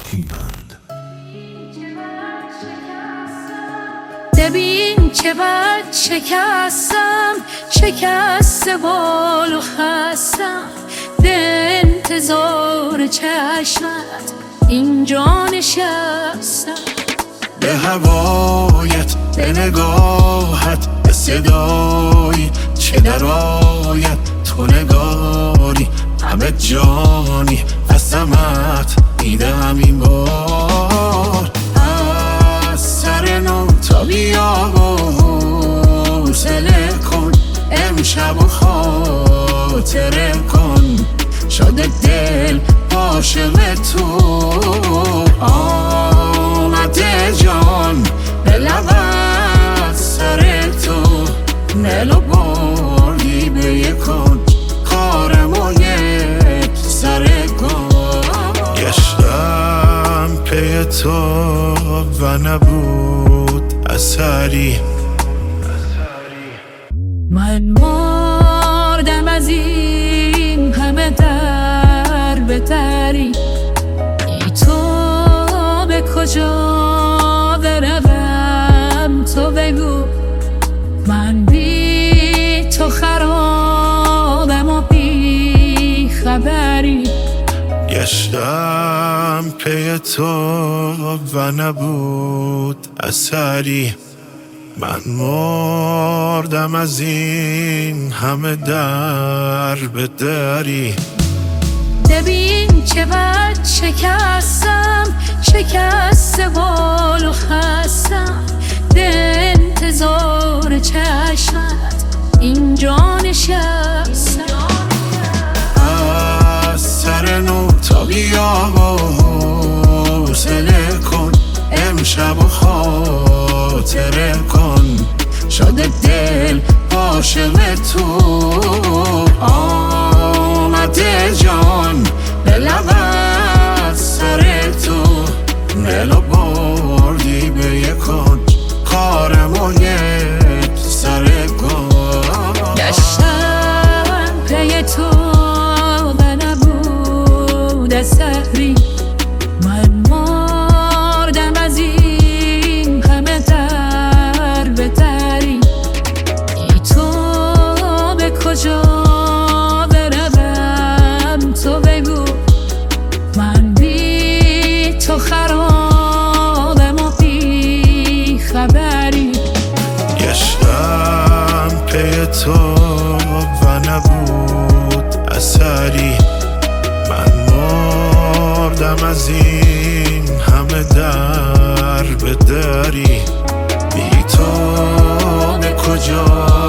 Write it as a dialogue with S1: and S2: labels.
S1: هیمند.
S2: ببین چه بد شکستم، شکست بال و خستم، به انتظار چشمت اینجا نشستم.
S1: به هوایت، به نگاهت، به صدایی چه درآید، تو نگاری همه جانی قسمت میدم این بار. از سر نو تا بیا و حوصله کن، امشب و خاطره کن، شده دل عاشق تو. آمده جان به لبت سر تو، نلو بردی به یکون کارمو یک سر کن. گشتم پی تو و نبود اثری.
S2: من مردم از این همه در به دری، ای تو به کجا بروم تو بگو. من بی تو خرابم و بی خبری.
S1: گشتم پی تو و نبود اثری. من مردم از این همه در به دری.
S2: ببین چه بد شکستم، شکست بال و خستم، به انتظار چشمت اینجا نشستم.
S1: از سر نو تا بیا و حوصله کن، امشب و خاطره کن، شده دل عاشق تو. آمده جان به لبت سر تو، نلو بردی به یکون کارمو یک سر کن.
S2: گشتم پی تو و نبود اثری. من مردم از این همه در به دری، ای تو به کجا بروم تو بگو. من بی تو خرابم و بی خبری.
S1: گشتم پی تو و نبود اثری. من مردم از این همه در به دری، بی تو به کجا